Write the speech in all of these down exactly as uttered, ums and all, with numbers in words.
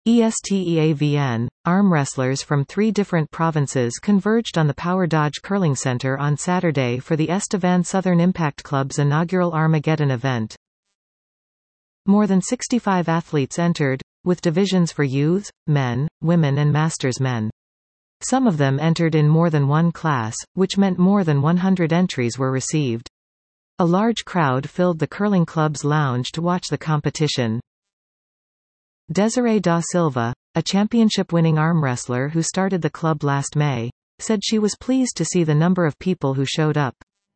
ESTEAVN, arm wrestlers from three different provinces converged on the Power Dodge Curling Center on Saturday for the Estevan Southern Impact Club's inaugural Armageddon event. More than sixty-five athletes entered, with divisions for youths, men, women and masters men. Some of them entered in more than one class, which meant more than one hundred entries were received. A large crowd filled the curling club's lounge to watch the competition. Desiree da Silva, a championship-winning arm wrestler who started the club last May, said she was pleased to see the number of people who showed up.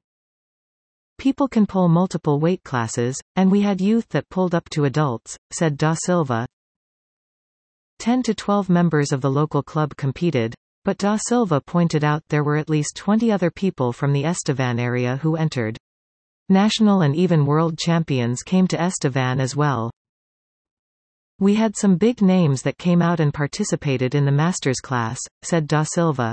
People can pull multiple weight classes, and we had youth that pulled up to adults, said da Silva. ten to twelve members of the local club competed, but da Silva pointed out there were at least twenty other people from the Estevan area who entered. National and even world champions came to Estevan as well. We had some big names that came out and participated in the Masters class, said da Silva.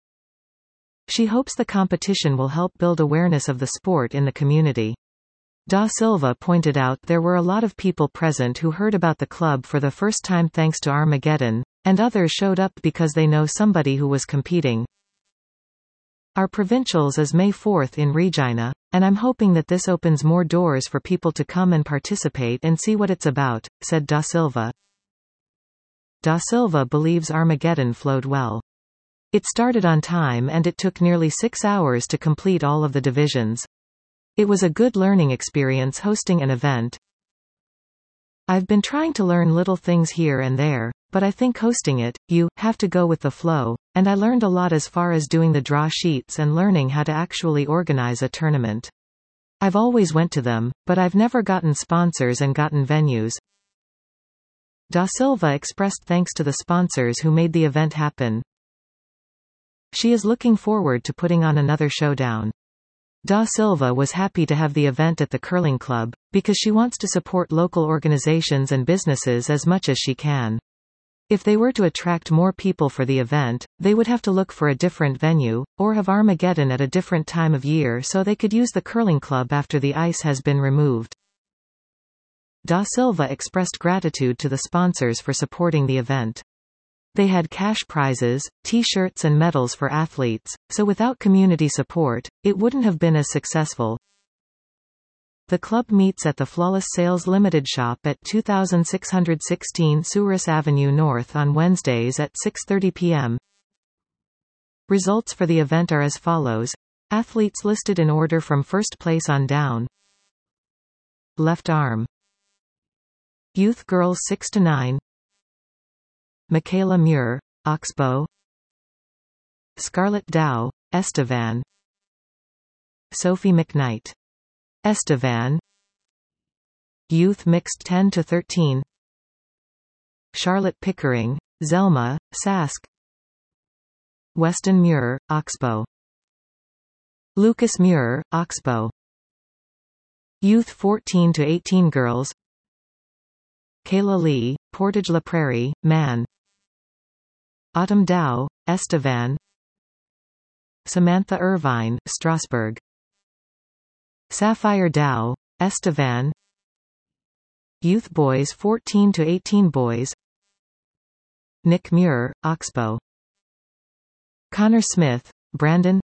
She hopes the competition will help build awareness of the sport in the community. Da Silva pointed out there were a lot of people present who heard about the club for the first time thanks to Armageddon, and others showed up because they know somebody who was competing. Our provincials is May fourth in Regina, and I'm hoping that this opens more doors for people to come and participate and see what it's about, said da Silva. Da Silva believes Armageddon flowed well. It started on time and it took nearly six hours to complete all of the divisions. It was a good learning experience hosting an event. I've been trying to learn little things here and there, but I think hosting it, you have to go with the flow, and I learned a lot as far as doing the draw sheets and learning how to actually organize a tournament. I've always went to them, but I've never gotten sponsors and gotten venues. Da Silva expressed thanks to the sponsors who made the event happen. She is looking forward to putting on another showdown. Da Silva was happy to have the event at the curling club, because she wants to support local organizations and businesses as much as she can. If they were to attract more people for the event, they would have to look for a different venue, or have Armageddon at a different time of year so they could use the curling club after the ice has been removed. Da Silva expressed gratitude to the sponsors for supporting the event. They had cash prizes, t-shirts and medals for athletes, so without community support, it wouldn't have been as successful. The club meets at the Flawless Sales Limited shop at two thousand six hundred sixteen Souris Avenue North on Wednesdays at six thirty p m Results for the event are as follows. Athletes listed in order from first place on down. Left arm. Youth girls six to nine. Michaela Muir, Oxbow. Scarlett Dow, Estevan. Sophie McKnight, Estevan. Youth mixed ten to thirteen. Charlotte Pickering, Zelma, Sask. Weston Muir, Oxbow. Lucas Muir, Oxbow. Youth fourteen to eighteen girls. Kayla Lee, Portage La Prairie, man. Autumn Dow, Estevan. Samantha Irvine, Strasbourg. Sapphire Dow, Estevan. Youth boys fourteen to eighteen boys. Nick Muir, Oxbow. Connor Smith, Brandon.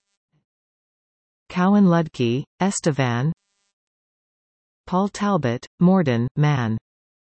Cowan Ludke, Estevan. Paul Talbot, Morden, man.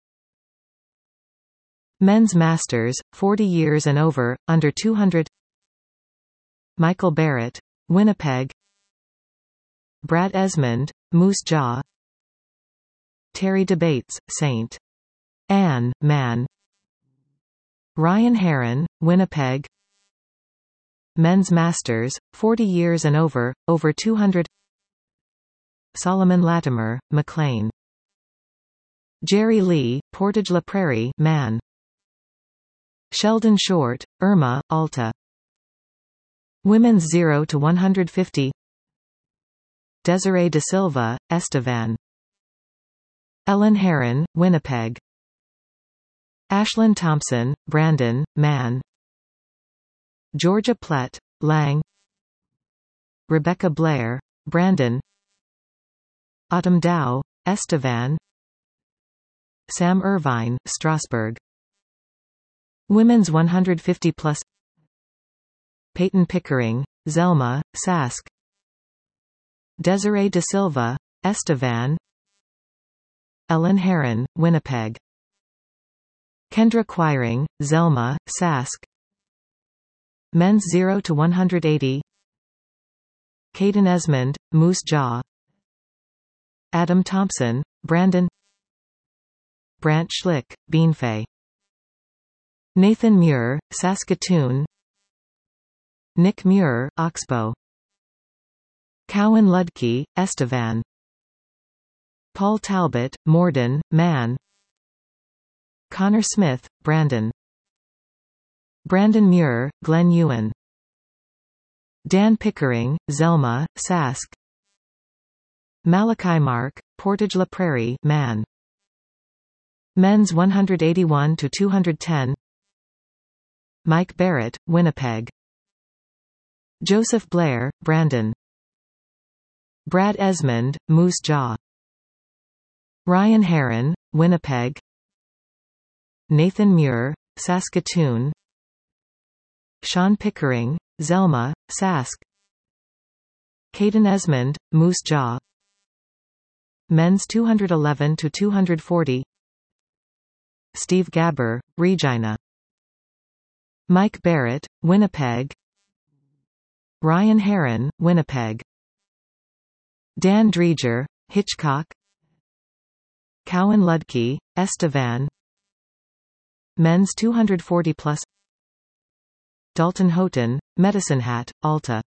Men's Masters, forty years and over, under two hundred. Michael Barrett, Winnipeg. Brad Esmond, Moose Jaw. Terry Debates, Saint Anne, man. Ryan Heron, Winnipeg. Men's Masters, forty years and over, over two hundred. Solomon Latimer, McLean. Jerry Lee, Portage La Prairie, man. Sheldon Short, Irma, Alta. Women's zero to one hundred fifty. Desiree da Silva, Estevan. Ellen Heron, Winnipeg. Ashlyn Thompson, Brandon, man. Georgia Plett, Lang. Rebecca Blair, Brandon. Autumn Dow, Estevan. Sam Irvine, Strasbourg. Women's one hundred fifty plus. Peyton Pickering, Zelma, Sask. Desiree Da Silva, Estevan. Ellen Heron, Winnipeg. Kendra Quiring, Zelma, Sask. Men's zero to one hundred eighty. Caden Esmond, Moose Jaw. Adam Thompson, Brandon. Brant Schlick, Beanfay. Nathan Muir, Saskatoon. Nick Muir, Oxbow. Cowan Ludke, Estevan. Paul Talbot, Morden, Man. Connor Smith, Brandon. Brandon Muir, Glen Ewan. Dan Pickering, Zelma, Sask. Malachi Mark, Portage La Prairie, Man. Men's one hundred eighty-one to two hundred ten. Mike Barrett, Winnipeg. Joseph Blair, Brandon. Brad Esmond, Moose Jaw. Ryan Heron, Winnipeg. Nathan Muir, Saskatoon. Sean Pickering, Zelma, Sask. Caden Esmond, Moose Jaw. Men's two hundred eleven to two hundred forty. Steve Gabber, Regina. Mike Barrett, Winnipeg. Ryan Heron, Winnipeg. Dan Dreger, Hitchcock. Cowan Ludke, Estevan. Men's two hundred forty plus. Dalton Houghton, Medicine Hat, Alta.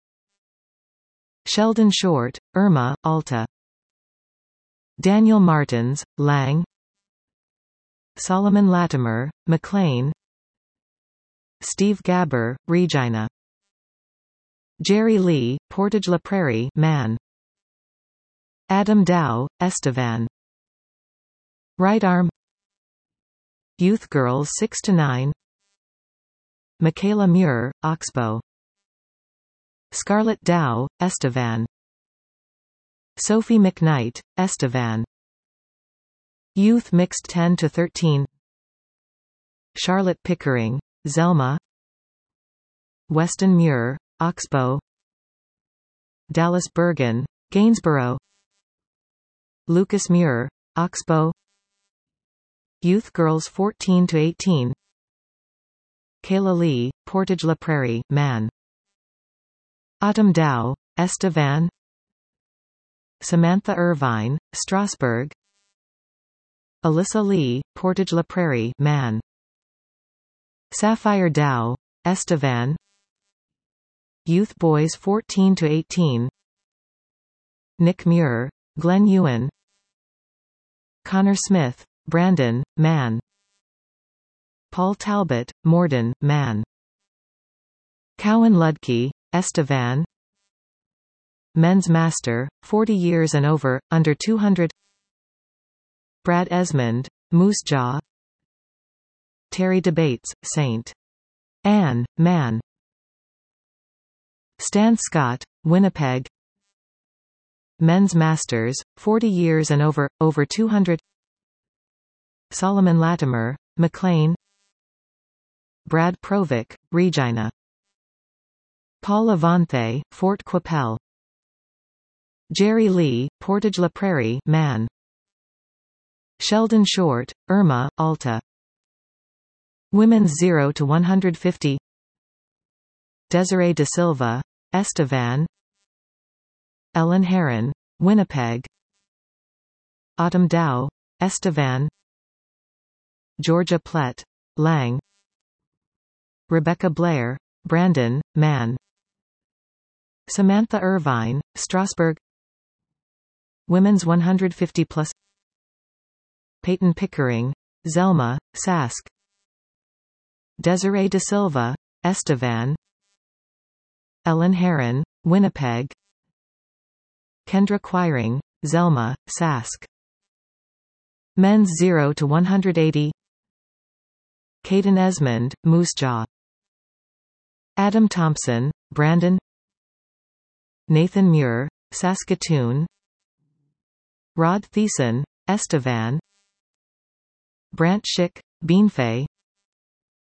Sheldon Short, Irma, Alta. Daniel Martins, Lang. Solomon Latimer, McLean. Steve Gabber, Regina. Jerry Lee, Portage La Prairie, Man. Adam Dow, Estevan. Right Arm. Youth Girls six to nine. Michaela Muir, Oxbow. Scarlett Dow, Estevan. Sophie McKnight, Estevan. Youth Mixed ten to thirteen. Charlotte Pickering, Zelma. Weston Muir, Oxbow. Dallas Bergen, Gainsborough. Lucas Muir, Oxbow. Youth Girls fourteen to eighteen. Kayla Lee, Portage La Prairie, Man. Autumn Dow, Estevan. Samantha Irvine, Strasbourg. Alyssa Lee, Portage La Prairie, Man. Sapphire Dow, Estevan. Youth Boys fourteen to eighteen. Nick Muir, Glen Ewan. Connor Smith, Brandon, Man. Paul Talbot, Morden, Man. Cowan Ludke, Estevan. Men's Master, forty years and over, under two hundred. Brad Esmond, Moose Jaw. Terry Debates, Saint Anne, Man. Stan Scott, Winnipeg. Men's Masters, forty years and over, over two hundred. Solomon Latimer, McLean. Brad Provic, Regina. Paul Avanthe, Fort Qu'Appelle. Jerry Lee, Portage La Prairie, Man. Sheldon Short, Irma, Alta. Women's zero to one hundred fifty. Desiree Da Silva, Estevan. Ellen Heron, Winnipeg. Autumn Dow, Estevan. Georgia Plett, Lang. Rebecca Blair, Brandon, Man. Samantha Irvine, Strasbourg. Women's one hundred fifty plus. Peyton Pickering, Zelma, Sask. Desiree Da Silva, Estevan. Ellen Heron, Winnipeg. Kendra Quiring, Zelma, Sask. Men's zero to one hundred eighty. Caden Esmond, Moose Jaw. Adam Thompson, Brandon. Nathan Muir, Saskatoon. Rod Thiessen, Estevan. Brant Schick, Beanfay.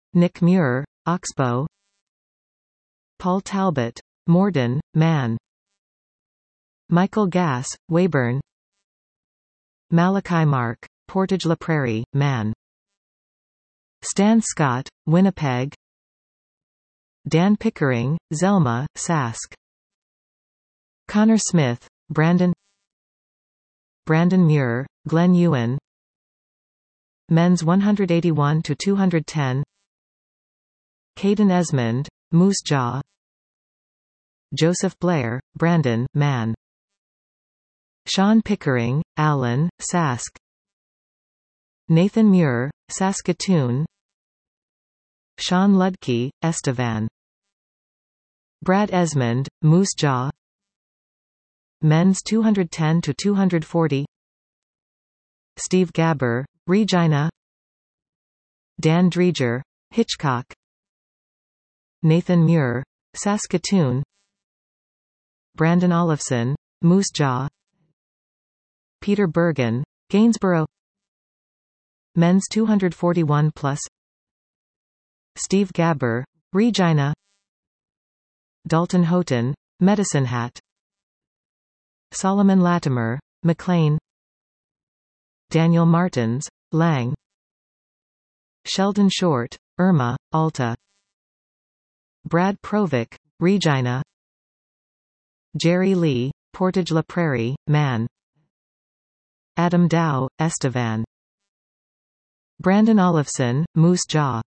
Nick Muir, Oxbow. Paul Talbot, Morden, Man. Michael Gass, Weyburn. Malachi Mark, Portage la Prairie, Man. Stan Scott, Winnipeg. Dan Pickering, Zelma, Sask. Connor Smith, Brandon. Brandon Muir, Glen Ewan. Men's one eighty-one to two ten. Caden Esmond, Moose Jaw. Joseph Blair, Brandon, Man. Sean Pickering, Alan, Sask. Nathan Muir, Saskatoon. Sean Ludke, Estevan. Brad Esmond, Moose Jaw. Men's two ten to two forty. Steve Gabber, Regina. Dan Dreger, Hitchcock. Nathan Muir, Saskatoon. Brandon Olofsson, Moose Jaw. Peter Bergen, Gainsborough. Men's two forty-one plus. Steve Gabber, Regina. Dalton Houghton, Medicine Hat. Solomon Latimer, McLean. Daniel Martins, Lang. Sheldon Short, Irma, Alta. Brad Provic, Regina. Jerry Lee, Portage la Prairie, Man. Adam Dow, Estevan. Brandon Olofsson, Moose Jaw.